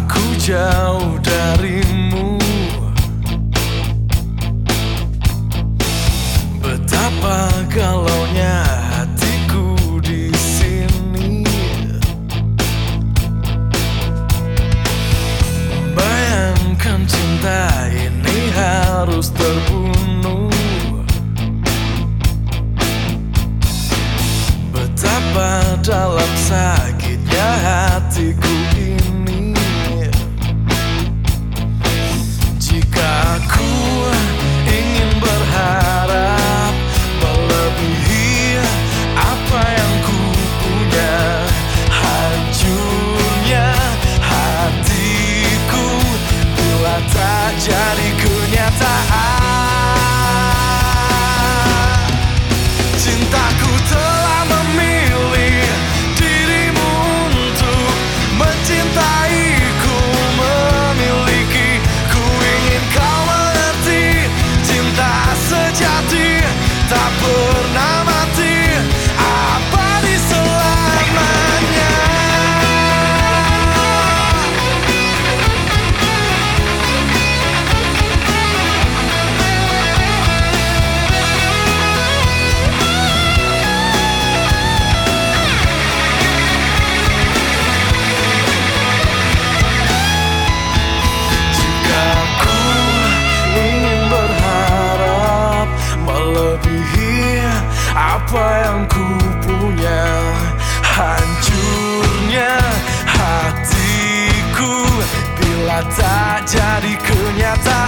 Aku jauh darimu, betapa galaunya hatiku di sini. Bayangkan cinta ini harus terbunuh. Betapa dalam sakitnya hatiku ini. Jika aku ingin berharap melebihi apa yang ku punya, hancurnya hatiku bila tak jadi kenyataan. Cintaku telah memilih dirimu untuk mencintaiku, memiliki. Ku ingin kau mengerti, cinta sejati tak pernah mati, abadi selamanya. Apa yang ku punya, hancurnya hatiku bila tak jadi kenyataan.